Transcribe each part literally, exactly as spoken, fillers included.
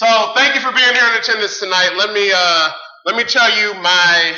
So thank you for being here in attendance tonight. Let me uh, let me tell you my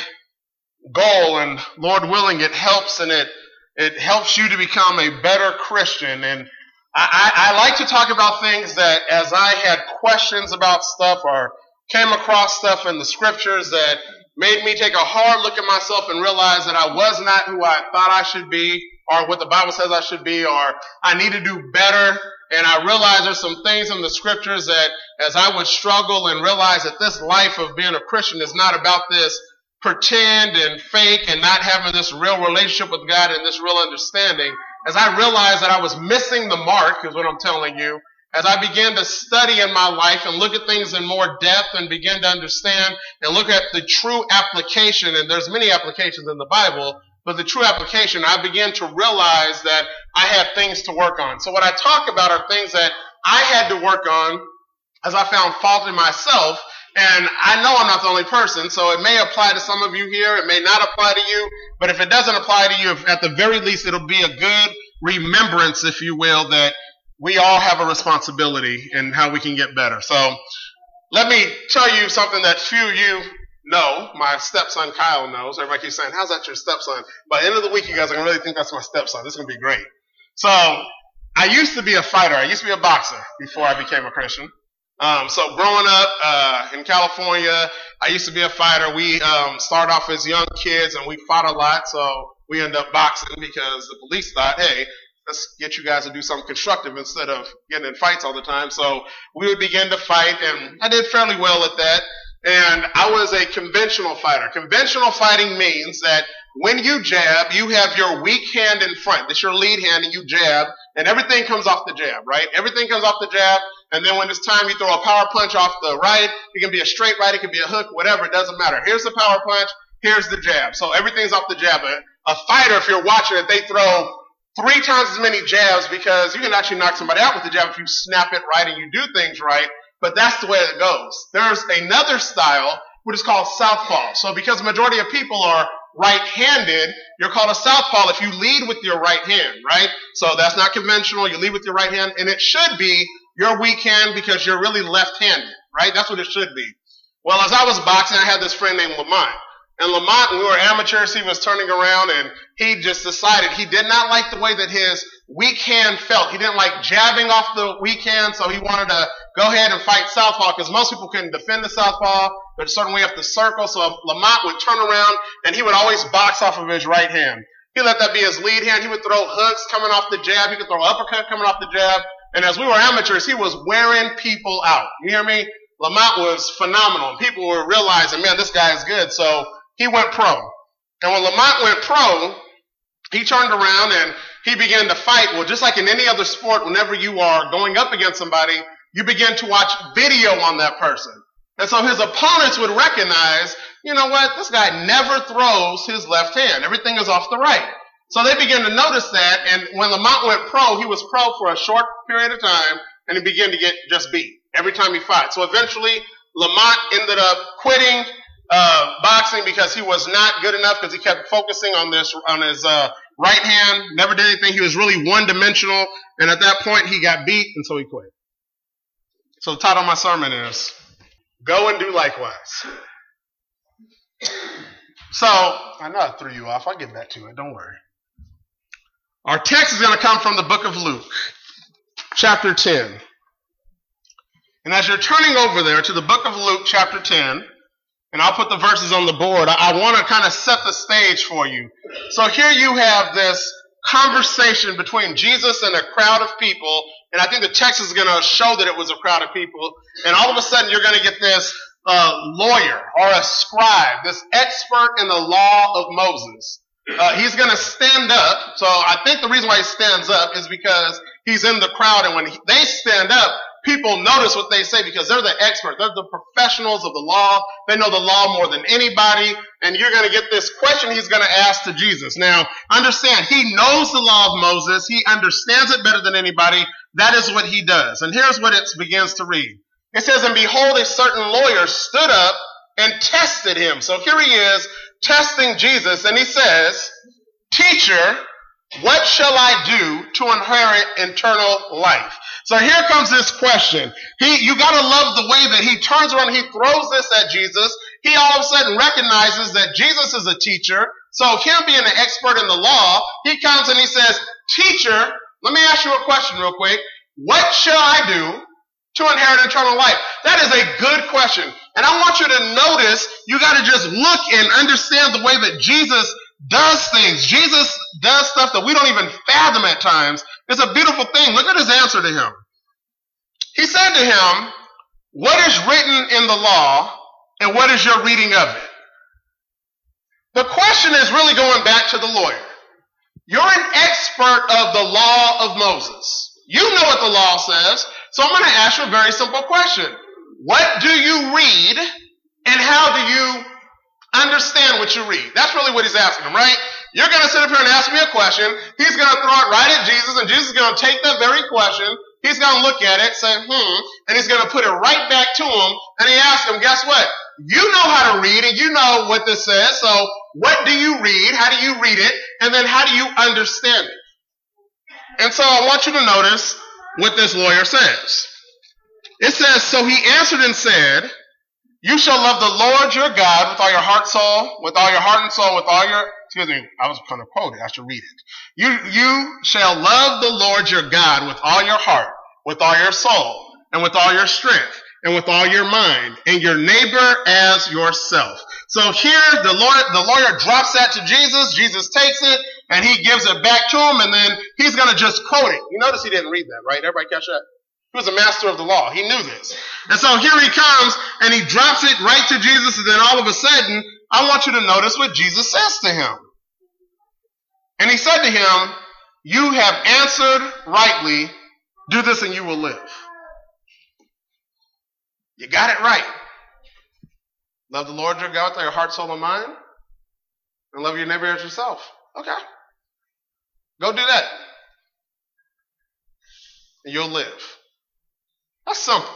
goal, and Lord willing, it helps, and it it helps you to become a better Christian. And I, I, I like to talk about things that, as I had questions about stuff or came across stuff in the scriptures that made me take a hard look at myself and realize that I was not who I thought I should be, or what the Bible says I should be, or I need to do better. And I realized there's some things in the scriptures that as I would struggle and realize that this life of being a Christian is not about this pretend and fake and not having this real relationship with God and this real understanding, as I realized that I was missing the mark, is what I'm telling you, as I began to study in my life and look at things in more depth and begin to understand and look at the true application, and there's many applications in the Bible, but the true application, I began to realize that I had things to work on. So what I talk about are things that I had to work on as I found fault in myself. And I know I'm not the only person, so it may apply to some of you here. It may not apply to you. But if it doesn't apply to you, if at the very least it'll be a good remembrance, if you will, that we all have a responsibility in how we can get better. So let me tell you something that few of you know. My stepson Kyle knows. Everybody keeps saying, how's that your stepson? By the end of the week, you guys are going to really think that's my stepson. This is going to be great. So I used to be a fighter. I used to be a boxer before I became a Christian. Um, so growing up uh, in California, I used to be a fighter. We um, started off as young kids, and we fought a lot. So we ended up boxing because the police thought, hey, let's get you guys to do something constructive instead of getting in fights all the time. So we would begin to fight, and I did fairly well at that. And I was a conventional fighter. Conventional fighting means that when you jab, you have your weak hand in front. It's your lead hand, and you jab, and everything comes off the jab, right? Everything comes off the jab, and then when it's time, you throw a power punch off the right. It can be a straight right, it can be a hook, whatever, it doesn't matter. Here's the power punch, here's the jab. So everything's off the jab. A, a fighter, if you're watching it, they throw three times as many jabs because you can actually knock somebody out with the jab if you snap it right and you do things right. But that's the way it goes. There's another style which is called southpaw. So because the majority of people are right-handed, you're called a southpaw if you lead with your right hand, right? So that's not conventional. You lead with your right hand, and it should be your weak hand because you're really left-handed, right? That's what it should be. Well, as I was boxing, I had this friend named Lamont. And Lamont, when we were amateurs, he was turning around, and he just decided he did not like the way that his weak hand felt. He didn't like jabbing off the weak hand, so he wanted to go ahead and fight southpaw because most people couldn't defend the southpaw. There's a certain way up the circle, so Lamont would turn around, and he would always box off of his right hand. He let that be his lead hand. He would throw hooks coming off the jab. He could throw uppercut coming off the jab. And as we were amateurs, he was wearing people out. You hear me? Lamont was phenomenal. People were realizing, man, this guy is good. So he went pro. And when Lamont went pro, he turned around and he began to fight. Well, just like in any other sport, whenever you are going up against somebody, you begin to watch video on that person. And so his opponents would recognize, you know what, this guy never throws his left hand. Everything is off the right. So they began to notice that, and when Lamont went pro, he was pro for a short period of time, and he began to get just beat every time he fought. So eventually, Lamont ended up quitting uh, boxing because he was not good enough because he kept focusing on this on his uh, right hand, never did anything. He was really one-dimensional, and at that point, he got beat, and so he quit. So the title of my sermon is, Go and Do Likewise. So, I know I threw you off. I'll get back to it. Don't worry. Our text is going to come from the book of Luke, chapter ten. And as you're turning over there to the book of Luke, chapter ten, and I'll put the verses on the board, I, I want to kind of set the stage for you. So here you have this conversation between Jesus and a crowd of people, and I think the text is going to show that it was a crowd of people, and all of a sudden you're going to get this uh, lawyer or a scribe, this expert in the law of Moses. Uh, he's going to stand up. So I think the reason why he stands up is because he's in the crowd, and when he, they stand up, people notice what they say because they're the experts. They're the professionals of the law. They know the law more than anybody. And you're going to get this question he's going to ask to Jesus. Now, understand, he knows the law of Moses. He understands it better than anybody. That is what he does. And here's what it begins to read. It says, and behold, a certain lawyer stood up and tested him. So here he is testing Jesus, and he says, Teacher, what shall I do to inherit eternal life? So here comes this question. He, you gotta love the way that he turns around, he throws this at Jesus. He all of a sudden recognizes that Jesus is a teacher. So him being an expert in the law, he comes and he says, teacher, let me ask you a question real quick. What shall I do to inherit eternal life? That is a good question. And I want you to notice, you gotta just look and understand the way that Jesus does things. Jesus does stuff that we don't even fathom at times. It's a beautiful thing. Look at his answer to him. He said to him, what is written in the law and what is your reading of it? The question is really going back to the lawyer. You're an expert of the law of Moses. You know what the law says. So I'm going to ask you a very simple question. What do you read and how do you understand what you read? That's really what he's asking him, right? You're going to sit up here and ask me a question. He's going to throw it right at Jesus, and Jesus is going to take that very question. He's going to look at it, say, hmm, and he's going to put it right back to him. And he asks him, guess what? You know how to read, and you know what this says. So what do you read? How do you read it? And then how do you understand it? And so I want you to notice what this lawyer says. It says, so he answered and said, you shall love the Lord your God with all your heart, soul, with all your heart and soul, with all your, excuse me, I was going to quote it. I should read it. You, you shall love the Lord your God with all your heart, with all your soul, and with all your strength, and with all your mind, and your neighbor as yourself. So here the lawyer, the lawyer drops that to Jesus. Jesus takes it, and he gives it back to him, and then he's going to just quote it. You notice he didn't read that, right? Everybody catch that? He was a master of the law. He knew this. And so here he comes, and he drops it right to Jesus, and then all of a sudden, I want you to notice what Jesus says to him. And he said to him, you have answered rightly. Do this and you will live. You got it right. Love the Lord your God with all your heart, soul, and mind. And love your neighbor as yourself. Okay. Go do that. And you'll live. That's simple.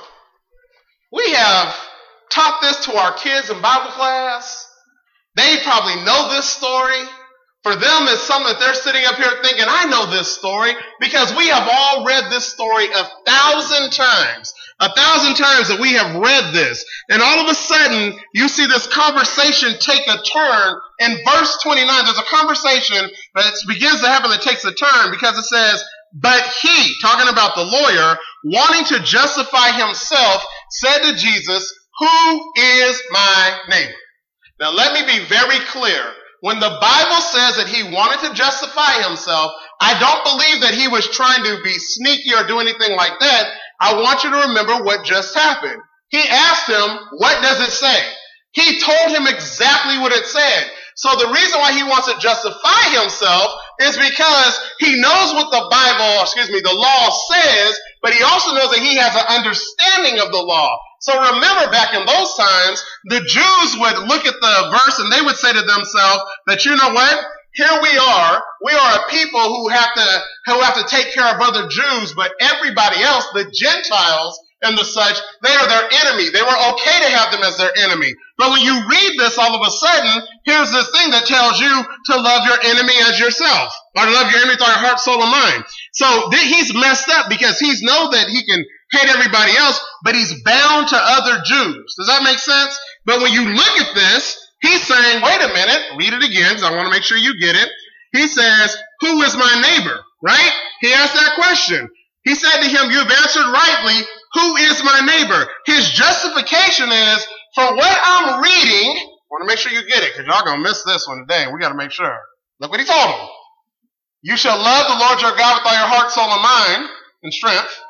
We have taught this to our kids in Bible class. They probably know this story. For them, it's something that they're sitting up here thinking, I know this story, because we have all read this story a thousand times. A thousand times that we have read this. And all of a sudden, you see this conversation take a turn. In verse twenty-nine, there's a conversation that begins to happen that takes a turn, because it says, but he, talking about the lawyer, wanting to justify himself, said to Jesus, who is my neighbor? Now let me be very clear. When the Bible says that he wanted to justify himself, I don't believe that he was trying to be sneaky or do anything like that. I want you to remember what just happened. He asked him, what does it say? He told him exactly what it said. So the reason why he wants to justify himself is because he knows what the Bible, excuse me, the law says, but he also knows that he has an understanding of the law. So remember, back in those times, the Jews would look at the verse and they would say to themselves that, you know what? Here we are. We are a people who have to, who have to take care of other Jews, but everybody else, the Gentiles and the such, they are their enemy. They were okay to have them as their enemy. But when you read this, all of a sudden, here's this thing that tells you to love your enemy as yourself, or to love your enemy with all your heart, soul, and mind. So he's messed up because he's know that he can hate everybody else, but he's bound to other Jews. Does that make sense? But when you look at this, he's saying, wait a minute, read it again, because I want to make sure you get it. He says, who is my neighbor? Right? He asked that question. He said to him, you've answered rightly, who is my neighbor? His justification is, for what I'm reading, I want to make sure you get it, because y'all going to miss this one today, and we got to make sure. Look what he told him. You shall love the Lord your God with all your heart, soul, and mind, and strength,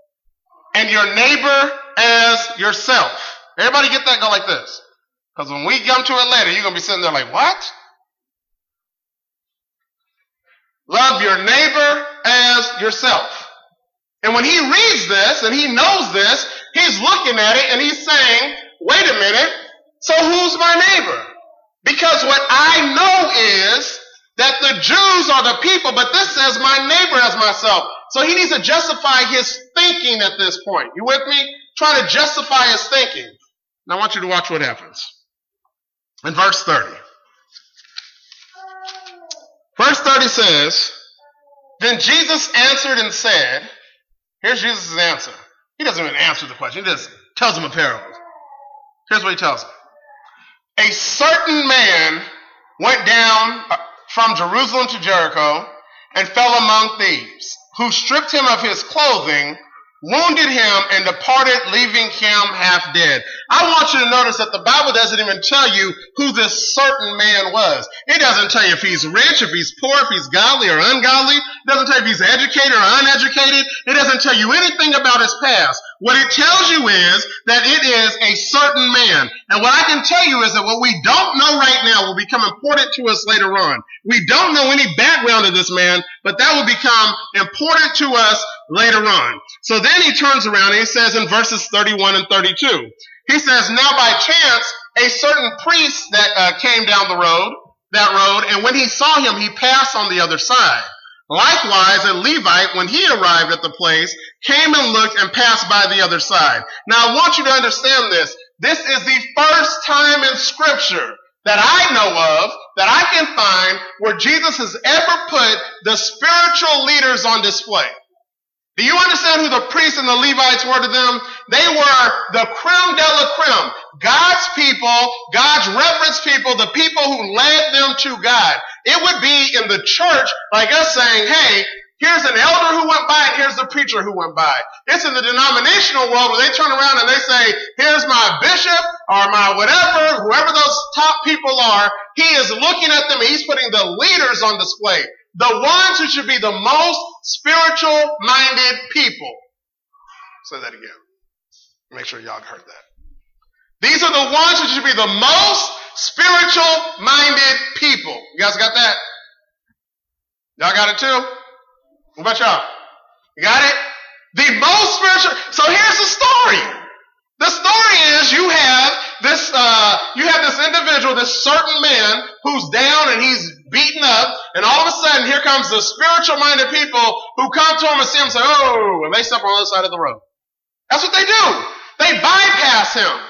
and your neighbor as yourself. Everybody get that? Go like this. Because when we come to it later, you're going to be sitting there like, what? Love your neighbor as yourself. And when he reads this and he knows this, he's looking at it and he's saying, wait a minute, so who's my neighbor? Because what I know is that the Jews are the people, but this says my neighbor as myself. So he needs to justify his thinking at this point. You with me? Trying to justify his thinking. Now I want you to watch what happens. In verse thirty. Verse thirty says, Then Jesus answered and said, here's Jesus' answer. He doesn't even answer the question. He just tells him a parable. Here's what he tells him. A certain man went down from Jerusalem to Jericho and fell among thieves, who stripped him of his clothing, wounded him, and departed, leaving him half dead. I want you to notice that the Bible doesn't even tell you who this certain man was. It doesn't tell you if he's rich, if he's poor, if he's godly or ungodly. It doesn't tell you if he's educated or uneducated. It doesn't tell you anything about his past. What it tells you is that it is a certain man. And what I can tell you is that what we don't know right now will become important to us later on. We don't know any background of this man, but that will become important to us later on. So then he turns around and he says in verses thirty-one and thirty-two, he says, now by chance, a certain priest that uh, came down the road, that road, and when he saw him, he passed on the other side. Likewise, a Levite, when he arrived at the place, came and looked and passed by the other side. Now, I want you to understand this. This is the first time in Scripture that I know of, that I can find, where Jesus has ever put the spiritual leaders on display. Do you understand who the priests and the Levites were to them? They were the creme de la creme. God's people, God's reverence people, the people who led them to God. It would be in the church like us saying, hey, here's an elder who went by and here's the preacher who went by. It's in the denominational world where they turn around and they say, here's my bishop or my whatever, whoever those top people are. He is looking at them and he's putting the leaders on display. The ones who should be the most spiritual-minded people. Say that again. Make sure y'all heard that. These are the ones who should be the most spiritual-minded people. You guys got that? Y'all got it too? What about y'all? You got it? The most spiritual. So here's the story. The story is you have this, uh, you have this individual, this certain man who's down and he's beaten up, and all of a sudden here comes the spiritual-minded people who come to him and see him and say, oh, and they step on the other side of the road. That's what they do. They bypass him.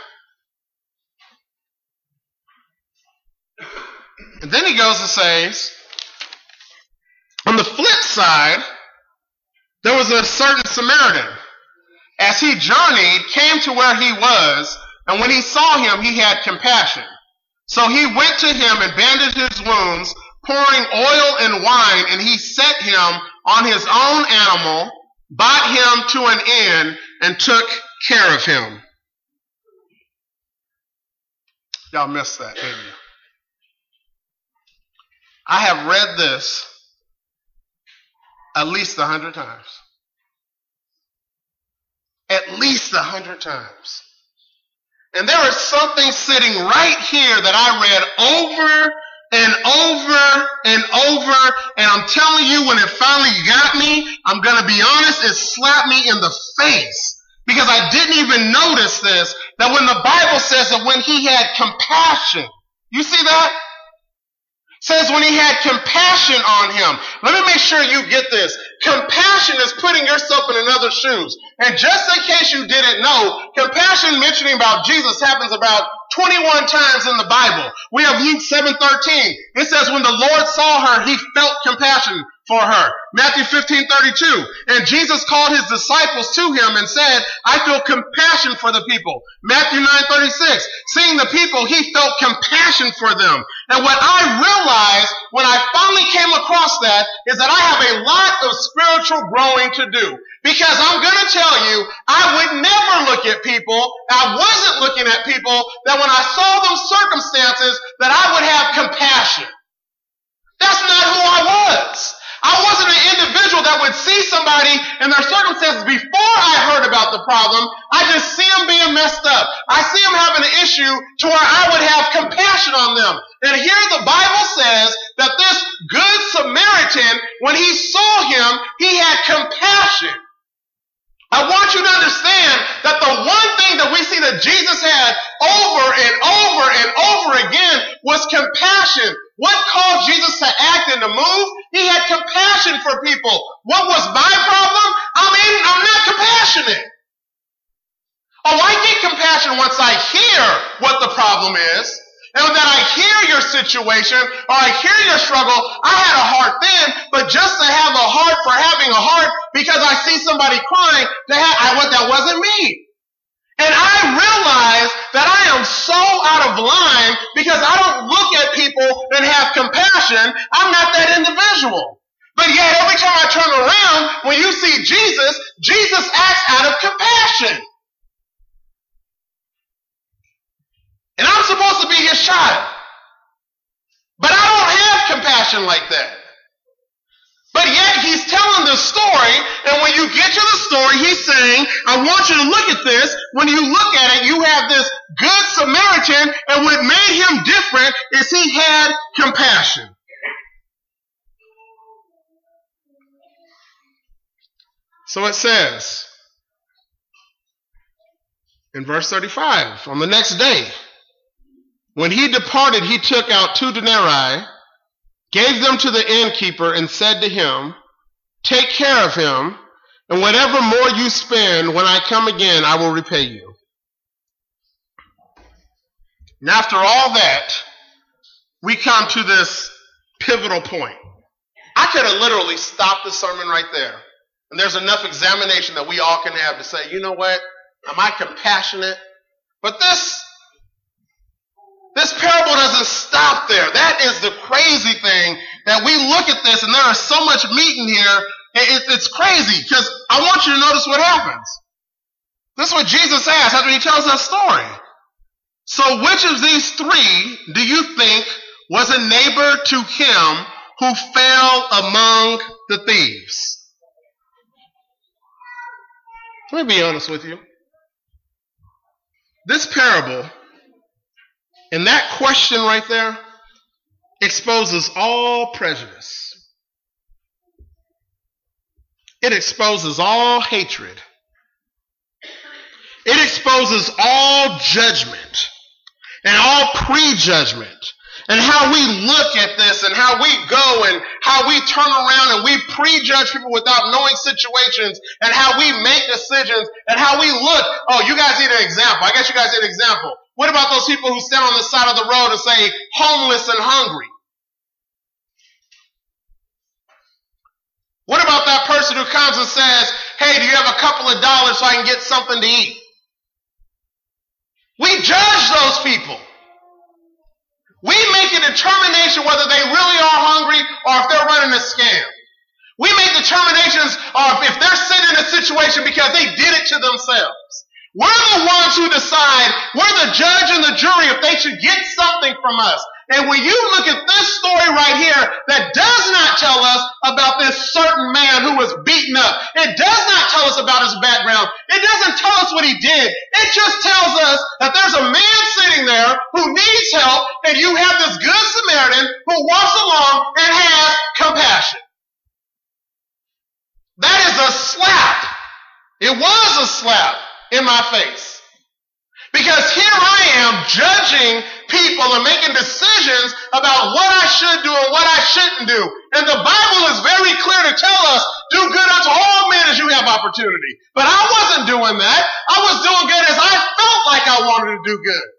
And then he goes and says, on the flip side, there was a certain Samaritan. As he journeyed, came to where he was, and when he saw him, he had compassion. So he went to him and bandaged his wounds, pouring oil and wine, and he set him on his own animal, brought him to an inn, and took care of him. Y'all missed that, didn't you? I have read this at least a hundred times. At least a hundred times. And there is something sitting right here that I read over and over and over, and I'm telling you, when it finally got me, I'm going to be honest, it slapped me in the face. Because I didn't even notice this, that when the Bible says that when he had compassion, you see that? Says when he had compassion on him. Let me make sure you get this. Compassion is putting yourself in another's shoes. And just in case you didn't know, compassion mentioning about Jesus happens about twenty-one times in the Bible. We have Luke seven thirteen. It says when the Lord saw her, he felt compassion for her. Matthew fifteen thirty-two. And Jesus called his disciples to him and said, I feel compassion for the people. Matthew nine thirty-six. Seeing the people, he felt compassion for them. And what I realized when I finally came across that is that I have a lot of spiritual growing to do. Because I'm going to tell you, I would never look at people, I wasn't looking at people, that when I saw those circumstances, that I would have compassion. That's not who I was. I wasn't an individual that would see somebody in their circumstances before I heard about the problem. I just see them being messed up. I see them having an issue to where I would have compassion on them. And here the Bible says that this good Samaritan, when he saw him, he had compassion. I want you to understand that the one thing that we see that Jesus had over and over and over again was compassion. What caused Jesus to act and to move? He had compassion for people. What was my problem? I'm in, I'm not compassionate. Oh, I get compassion once I hear what the problem is. and that I hear your situation or I hear your struggle. I had a heart then, but just to have a heart for having a heart because I see somebody crying, that I, what that wasn't me. And I realize that I am so out of line because I don't look at people and have compassion. I'm not that individual. But yet every time I turn around, when you see Jesus, Jesus acts out of compassion. And I'm supposed to be his child. But I don't have compassion like that. But yet he's telling this story, and when you get to the story, he's saying, I want you to look at this. When you look at it, you have this good Samaritan, and what made him different is he had compassion. So it says in verse thirty-five, on the next day, when he departed, he took out two denarii, gave them to the innkeeper, and said to him, take care of him, and whatever more you spend, when I come again, I will repay you. And after all that, we come to this pivotal point. I could have literally stopped the sermon right there. And there's enough examination that we all can have to say, you know what? Am I compassionate? But this This parable doesn't stop there. That is the crazy thing, that we look at this and there is so much meat in here. It, it's crazy because I want you to notice what happens. This is what Jesus asks after he tells that story. So which of these three do you think was a neighbor to him who fell among the thieves? Let me be honest with you. This parable, and that question right there, exposes all prejudice. It exposes all hatred. It exposes all judgment and all prejudgment, and how we look at this and how we go and how we turn around and we prejudge people without knowing situations, and how we make decisions and how we look. Oh, you guys need an example. I guess you guys need an example. What about those people who stand on the side of the road and say, homeless and hungry? What about that person who comes and says, hey, do you have a couple of dollars so I can get something to eat? We judge those people. We make a determination whether they really are hungry or if they're running a scam. We make determinations of if they're sitting in a situation because they did it to themselves. We're the ones who decide, we're the judge and the jury if they should get something from us. And when you look at this story right here, that does not tell us about this certain man who was beaten up. It does not tell us about his background. It doesn't tell us what he did. It just tells us that there's a man sitting there who needs help, and you have this good Samaritan who walks along and has compassion. That is a slap. It was a slap in my face. Because here I am judging people and making decisions about what I should do and what I shouldn't do. And the Bible is very clear to tell us, do good unto all men as you have opportunity. But I wasn't doing that. I was doing good as I felt like I wanted to do good.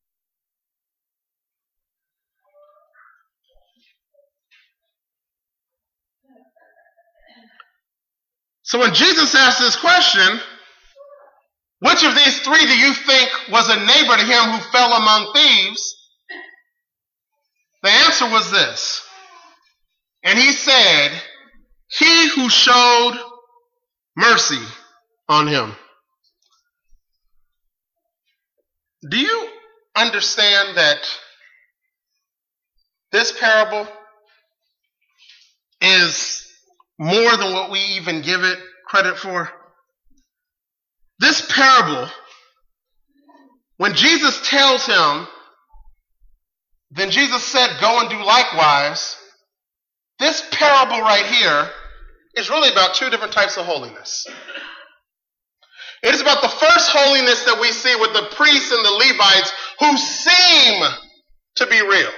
So when Jesus asked this question, which of these three do you think was a neighbor to him who fell among thieves? The answer was this. And he said, he who showed mercy on him. Do you understand that this parable is more than what we even give it credit for? This parable, when Jesus tells him, then Jesus said, go and do likewise. This parable right here is really about two different types of holiness. It is about the first holiness that we see with the priests and the Levites who seem to be real.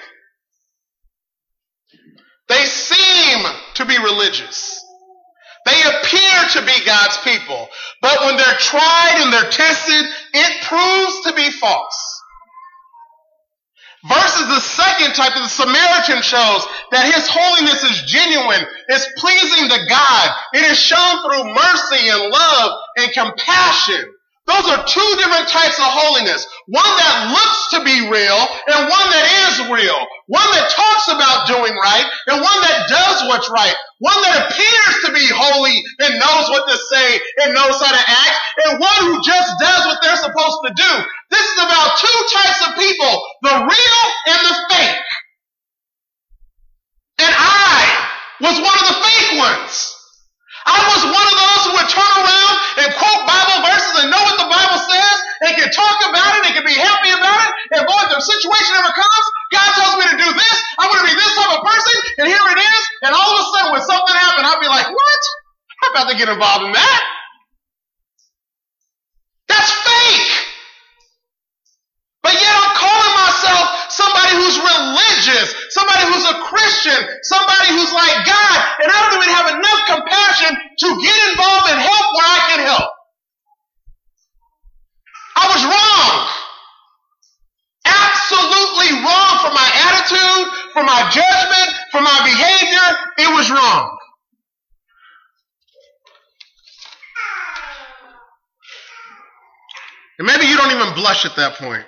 They seem to be religious. They appear to be God's people, but when they're tried and they're tested, it proves to be false. Versus the second type of the Samaritan shows that his holiness is genuine, is pleasing to God. It is shown through mercy and love and compassion. Those are two different types of holiness. One that looks to be real and one that is real. One that talks about doing right and one that does what's right. One that appears to be holy and knows what to say and knows how to act. And one who just does what they're supposed to do. This is about two types of people, the real and the fake. And I was one of the fake ones. I was one of those who would turn around and quote Bible verses and know what the Bible says and can talk about it and can be happy about it. And boy, if the situation ever comes, God tells me to do this, I'm going to be this type of person, and here it is. And all of a sudden, when something happened, I'll be like, what? I'm about to get involved in that. That's fake. But yet I'm calling myself somebody who's religious, somebody who's a Christian, somebody who's like God, and I don't even have enough compassion to get involved and help where I can help. I was wrong. Absolutely wrong for my attitude, for my judgment, for my behavior. It was wrong. And maybe you don't even blush at that point.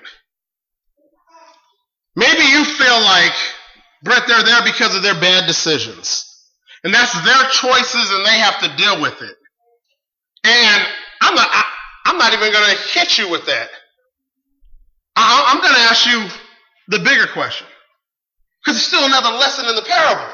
Maybe you feel like, Brett, they're there because of their bad decisions. And that's their choices and they have to deal with it. And I'm not, I, I'm not even going to hit you with that. I, I'm going to ask you the bigger question. Because there's still another lesson in the parable.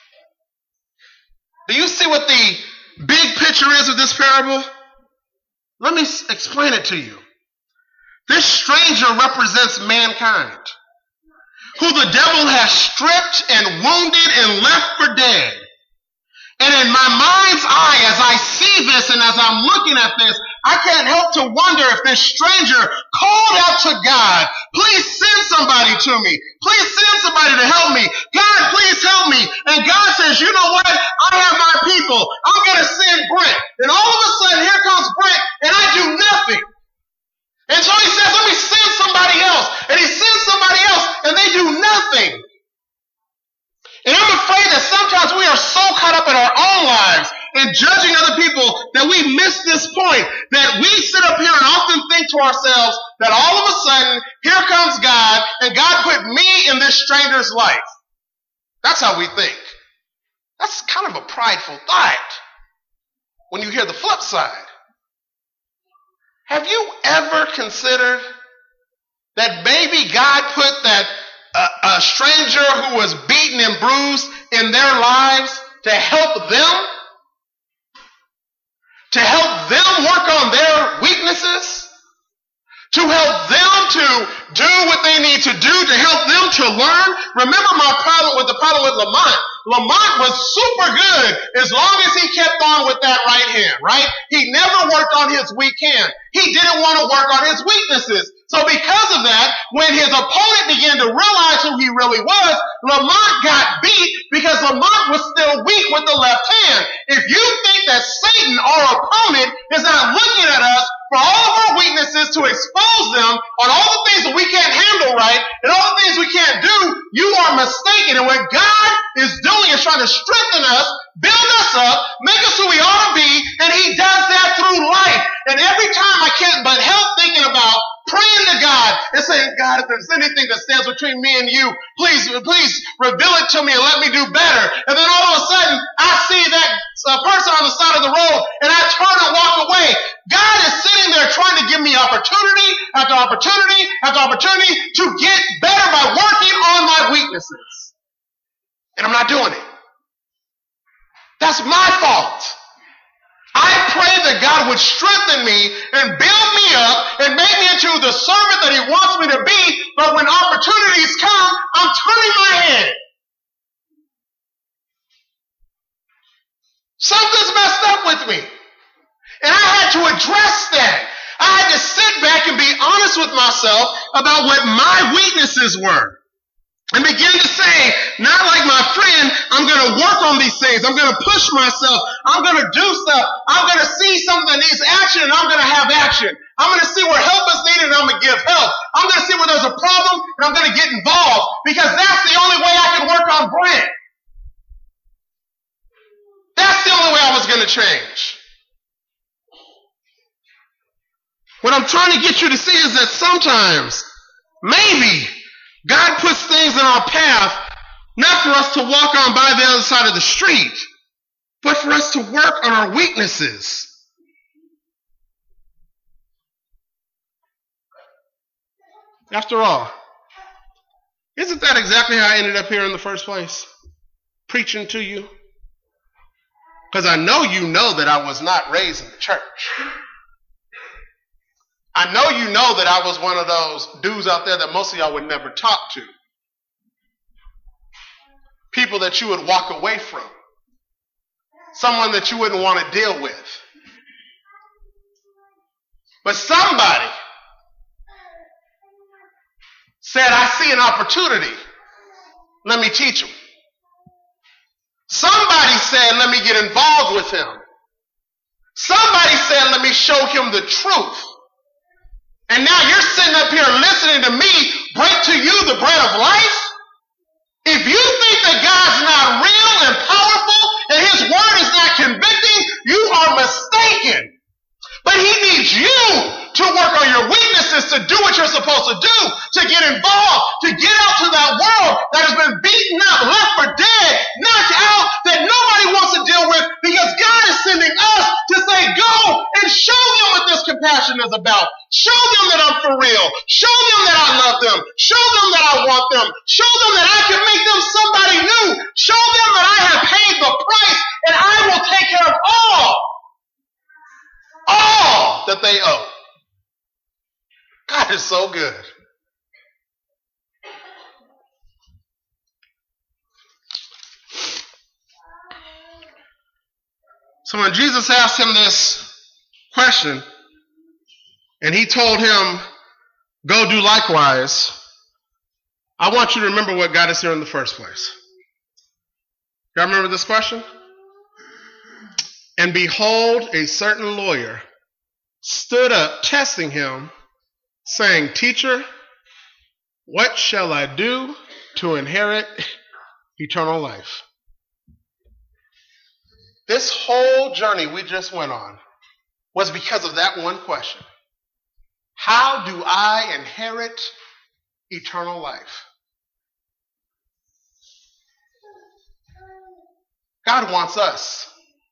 Do you see what the big picture is of this parable? Let me explain it to you. This stranger represents mankind, who the devil has stripped and wounded and left for dead. And in my mind's eye, as I see this and as I'm looking at this, I can't help to wonder if this stranger called out to God, please send somebody to me. Please send somebody to help me. God, please help me. And God says, you know what? I have my people. I'm going to send Brent. And all of a sudden, here comes Brent, and I do nothing. And so he says, let me send somebody else. And he sends somebody else, and they do nothing. And I'm afraid that sometimes we are so caught up in our own lives and judging other people that we miss this point, that we sit up here and often think to ourselves that all of a sudden, here comes God, and God put me in this stranger's life. That's how we think. That's kind of a prideful thought when you hear the flip side. Have you ever considered that maybe God put that uh, a stranger who was beaten and bruised in their lives to help them? To help them work on their weaknesses? To help them to do what they need to do, to help them to learn? Remember my problem with the problem with Lamont. Lamont was super good as long as he kept on with that right hand, right? He never worked on his weak hand. He didn't want to work on his weaknesses. So because of that, when his opponent began to realize who he really was, Lamont got beat because Lamont was still weak with the left hand. If you think that Satan, our opponent, is not looking at us for all of our weaknesses to expose them on all the things that we can't handle right and all the things we can't do, you are mistaken. And what God is doing is trying to strengthen us, build us up, make us who we ought to be, and he does that through life. And every time I can't but help thinking about praying to God and saying, God, if there's anything that stands between me and you, please, please reveal it to me and let me do better. And then all of a sudden, I see that uh, person on the side of the road and I turn and walk away. God is sitting there trying to give me opportunity after opportunity after opportunity to get better by working on my weaknesses. And I'm not doing it. That's my fault. I pray that God would strengthen me and build me up and make me into the servant that he wants me to be, but when opportunities come, I'm turning my head. Something's messed up with me. And I had to address that. I had to sit back and be honest with myself about what my weaknesses were. And begin to say, not like my friend, I'm going to work on these things. I'm going to push myself. I'm going to do stuff. I'm going to see something that needs action, and I'm going to have action. I'm going to see where help is needed and I'm going to give help. I'm going to see where there's a problem and I'm going to get involved because that's the only way I can work on Brent. That's the only way I was going to change. What I'm trying to get you to see is that sometimes, maybe, God puts things in our path not for us to walk on by the other side of the street, but for us to work on our weaknesses. After all, isn't that exactly how I ended up here in the first place? Preaching to you? Because I know you know that I was not raised in the church. I know you know that I was one of those dudes out there that most of y'all would never talk to. People that you would walk away from. Someone that you wouldn't want to deal with. But somebody said, I see an opportunity. Let me teach him. Somebody said, let me get involved with him. Somebody said, let me show him the truth. And now you're sitting up here listening to me break to you the bread of life? If you think that God's not real and powerful and his word is not convicting, you are mistaken. But he needs you to work on your weaknesses, to do what you're supposed to do, to get involved, to get out to that world that has been beaten up, left for dead, knocked out, that nobody wants to deal with, because God is sending us to say, go and show them what this compassion is about. Show them that I'm for real. Show them that I love them. Show them that I want them. Show them that I can make them somebody new. Show them that I have paid the price and I will take care of all. All that they owe. God is so good. So when Jesus asked him this question, and he told him, go do likewise, I want you to remember what got us here in the first place. Y'all remember this question? And behold, a certain lawyer stood up, testing him, saying, Teacher, what shall I do to inherit eternal life? This whole journey we just went on was because of that one question. How do I inherit eternal life? God wants us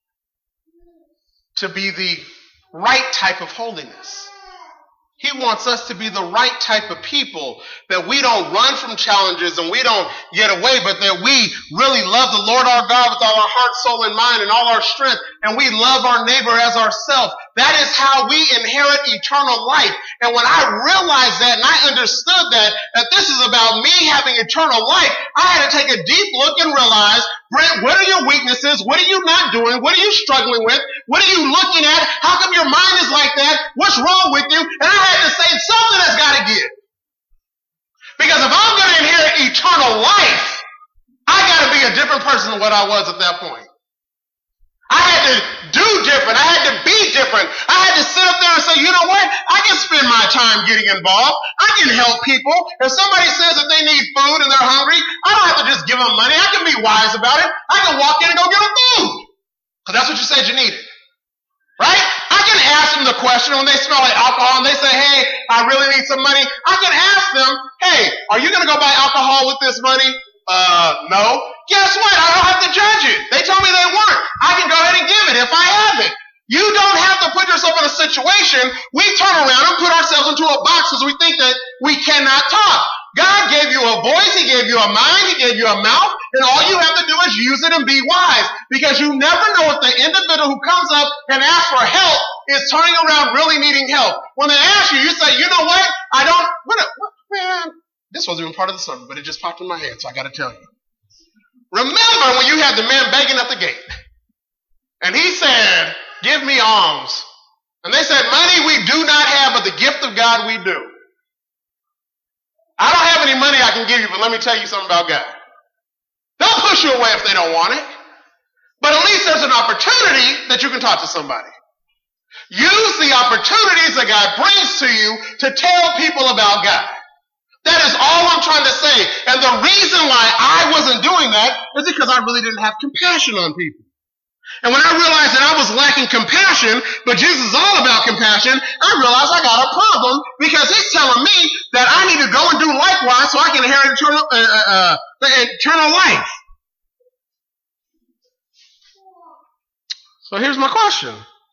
to be the right type of holiness. He wants us to be the right type of people, that we don't run from challenges and we don't get away, but that we really love the Lord our God with all our heart, soul, and mind and all our strength, and we love our neighbor as ourselves. That is how we inherit eternal life. And when I realized that and I understood that, that this is about me having eternal life, I had to take a deep look and realize, Brent, what are your weaknesses? What are you not doing? What are you struggling with? What are you looking at? How come your mind is like that? What's wrong with you? And I had to say, something has got to give. Because if I'm going to inherit eternal life, I got to be a different person than what I was at that point. I had to do different. I had to be different. I had to sit up there and say, you know what? I can spend my time getting involved. I can help people. If somebody says that they need food and they're hungry, I don't have to just give them money. I can be wise about it. I can walk in and go get them food. Because that's what you said you needed. Right? I can ask them the question when they smell like alcohol and they say, hey, I really need some money. I can ask them, hey, are you going to go buy alcohol with this money? Uh, no. Guess what? I don't have to judge it. They told me they weren't. I can go ahead and give it if I have it. You don't have to put yourself in a situation. We turn around and put ourselves into a box because we think that we cannot talk. God gave you a voice. He gave you a mind. He gave you a mouth. And all you have to do is use it and be wise. Because you never know if the individual who comes up and asks for help is turning around really needing help. When they ask you, you say, you know what? I don't, what, what man, this wasn't even part of the sermon, but it just popped in my head, so I got to tell you. Remember when you had the man begging at the gate, and he said, give me alms. And they said, money we do not have, but the gift of God we do. I don't have any money I can give you, but let me tell you something about God. They'll push you away if they don't want it. But at least there's an opportunity that you can talk to somebody. Use the opportunities that God brings to you to tell people about God. That is all I'm trying to say. And the reason why I wasn't doing that is because I really didn't have compassion on people. And when I realized that I was lacking compassion, but Jesus is all about compassion, I realized I got a problem because he's telling me that I need to go and do likewise so I can inherit eternal, uh, uh, uh, eternal life. So here's my question.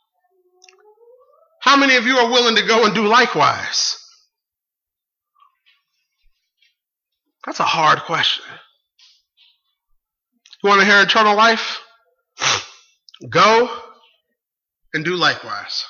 How many of you are willing to go and do likewise? That's a hard question. You want to inherit eternal life? Go and do likewise.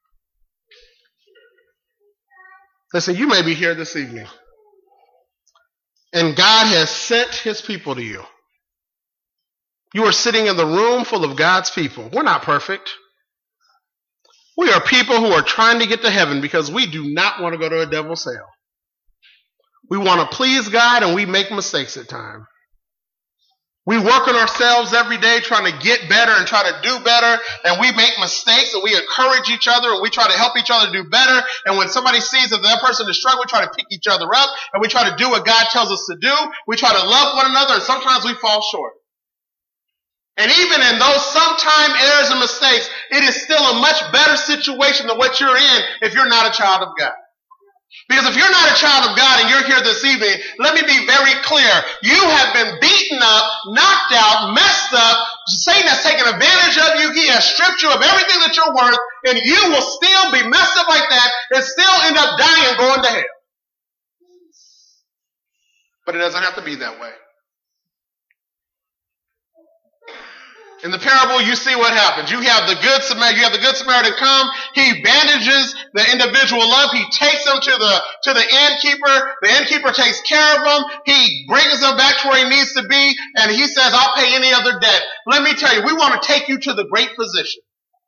Listen, you may be here this evening, and God has sent his people to you. You are sitting in the room full of God's people. We're not perfect. We are people who are trying to get to heaven because we do not want to go to a devil's hell. We want to please God, and we make mistakes at times. We work on ourselves every day trying to get better and try to do better, and we make mistakes, and we encourage each other, and we try to help each other do better. And when somebody sees that that person is struggling, we try to pick each other up, and we try to do what God tells us to do. We try to love one another, and sometimes we fall short. And even in those sometime errors and mistakes, it is still a much better situation than what you're in if you're not a child of God. Because if you're not a child of God and you're here this evening, let me be very clear. You have been beaten up, knocked out, messed up. Satan has taken advantage of you. He has stripped you of everything that you're worth, and you will still be messed up like that and still end up dying and going to hell. But it doesn't have to be that way. In the parable, you see what happens. You have the good Samaritan, you have the good Samaritan come. He bandages the individual up. He takes them to the to the innkeeper. The innkeeper takes care of him. He brings him back to where he needs to be, and he says, "I'll pay any other debt." Let me tell you, we want to take you to the great physician.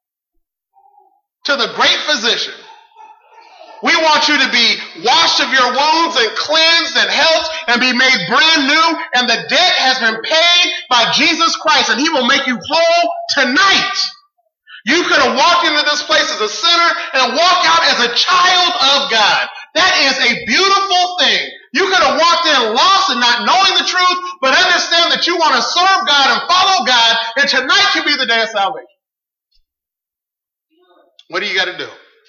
To the great physician. We want you to be washed of your wounds and cleansed and helped and be made brand new. And the debt has been paid by Jesus Christ, and he will make you whole tonight. You could have walked into this place as a sinner and walk out as a child of God. That is a beautiful thing. You could have walked in lost and not knowing the truth, but understand that you want to serve God and follow God, and tonight can be the day of salvation. What do you got to do?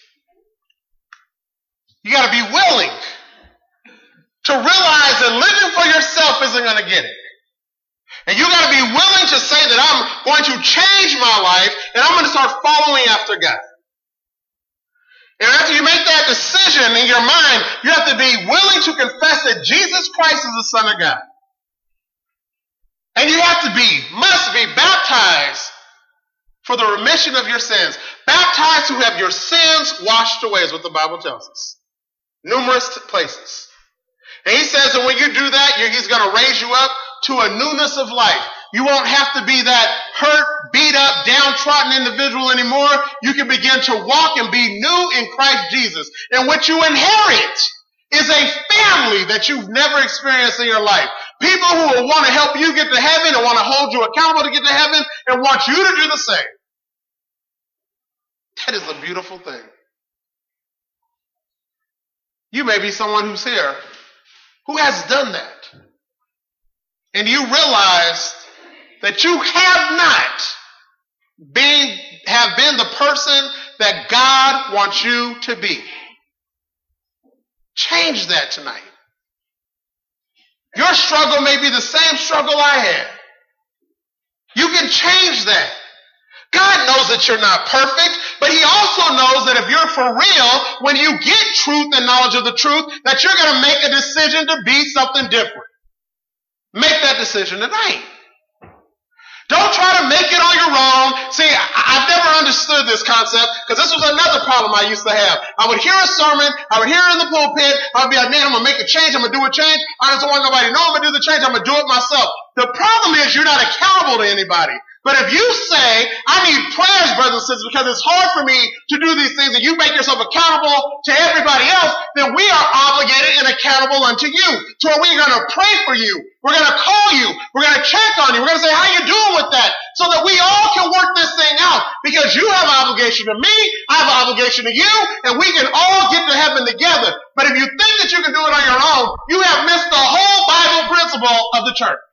You got to be willing to realize that living for yourself isn't going to get it. And you got to be willing to say that I'm going to change my life and I'm going to start following after God. And after you make that decision in your mind, you have to be willing to confess that Jesus Christ is the Son of God. And you have to be, must be baptized for the remission of your sins. Baptized to have your sins washed away is what the Bible tells us. Numerous places. And he says that when you do that, he's going to raise you up to a newness of life. You won't have to be that hurt, beat up, downtrodden individual anymore. You can begin to walk and be new in Christ Jesus. And what you inherit is a family that you've never experienced in your life. People who will want to help you get to heaven and want to hold you accountable to get to heaven and want you to do the same. That is a beautiful thing. You may be someone who's here who has done that. And you realize that you have not been, have been the person that God wants you to be. Change that tonight. Your struggle may be the same struggle I had. You can change that. God knows that you're not perfect, but he also knows that if you're for real, when you get truth and knowledge of the truth, that you're going to make a decision to be something different. Make that decision tonight. Don't try to make it on your own. See, I, I've never understood this concept because this was another problem I used to have. I would hear a sermon, I would hear it in the pulpit, I would be like, man, I'm going to make a change, I'm going to do a change. I don't want nobody to know I'm going to do the change, I'm going to do it myself. The problem is you're not accountable to anybody. But if you say, I need prayers, brothers and sisters, because it's hard for me to do these things, and you make yourself accountable to everybody else, then we are obligated and accountable unto you. So we're going to pray for you. We're going to call you. We're going to check on you. We're going to say, how you doing with that? so that we all can work this thing out. Because you have an obligation to me, I have an obligation to you, and we can all get to heaven together. But if you think that you can do it on your own, you have missed the whole Bible principle of the church.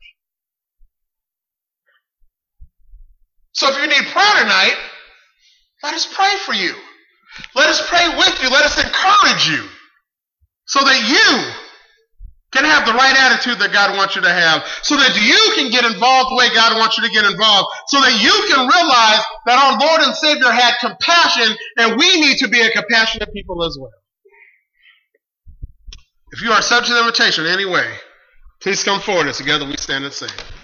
So if you need prayer tonight, let us pray for you. Let us pray with you. Let us encourage you so that you can have the right attitude that God wants you to have, so that you can get involved the way God wants you to get involved, so that you can realize that our Lord and Savior had compassion, and we need to be a compassionate people as well. If you are subject to the invitation in any way, please come forward as together we stand and sing.